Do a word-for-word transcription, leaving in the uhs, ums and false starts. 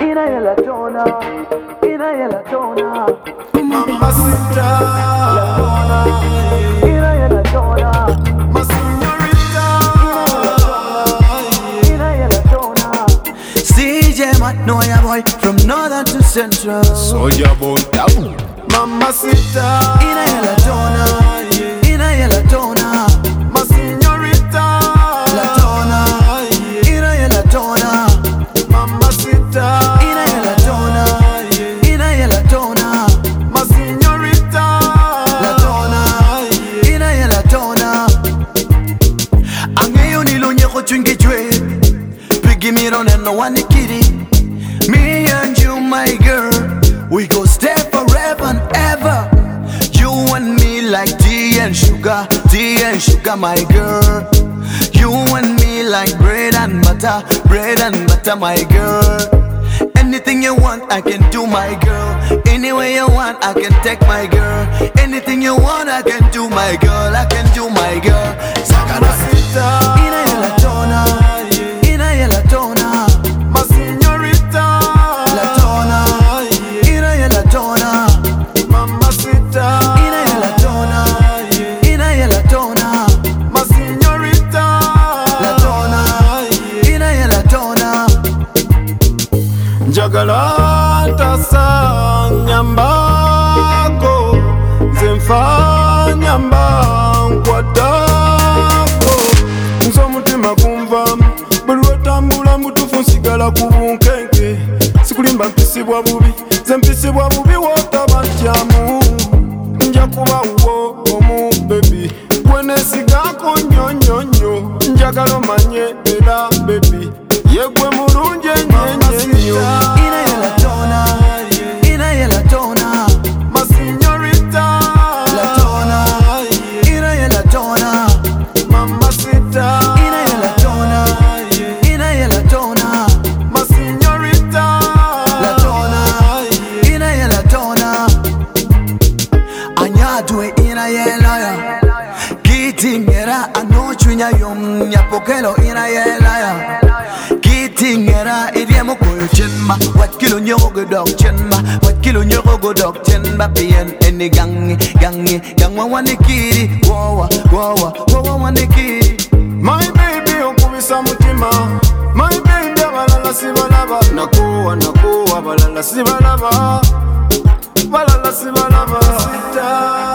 Ina yela tona, ina yela tona, Mamacita, ina yela tona, my señorita, ina yela tona. C J Matt know ya boy from northern to central. so ya boy, mamacita, Ina yela tona, ina yela tona, my señorita, la tona, ina yela tona, mamacita, ina yela tona, ina yela tona, my señorita, la tona, ina yela tona. Angeyo nilonye ko chunge chwe, pigi miron and no one kitty. Me and you, my girl, we go stay forever and ever. You and me like tea and sugar, tea and sugar, my girl. You and me like bread and butter, bread and butter, my girl. Anything you want, I can do, my girl. Anywhere you want, I can take, my girl. Anything you want, I can do, my girl. I can do, my girl. mamacita, Ina yela tona, ina yela tona, my señorita, la tona, ina yela tona, mamacita, ina yela tona, ina yela tona, my señorita, la tona, ina yela tona. njagala ntasa nyambako, nze nfa nyamba nkwatako, nze omutima kunvamu buli lwetambula mutufu nsigala ku bunkenke, sikulimba mpisibwa bubi, nze mpisibwa bubi wotaba ntyamu, nja kuba wo omu bebi gwenesigako nnyo nnyo nnyo, njagala omanye era bebi yegwe mulungi ennyo ennyo. Ina yela tona, ina yela tona, My señorita, la tona, ina yela tona, mamacita, ina yela tona, ina yela tona, my señorita, la tona, ina yela tona. Anyadwe ina yela ya, kitingera anochunya yom nyapokelo ina yela ya. Kitingera idiamo koyo chenma, wat kilo nyogo dog chenma, wat kilo nyogo dog chenma, pien eni gangi gangi gangwa wanikiri, wowa wowa wowa wanikiri. my baby okubisa mutima, my baby abalala sibalaba, nakuwa nakuwa abalala sibalaba, balala sibalaba.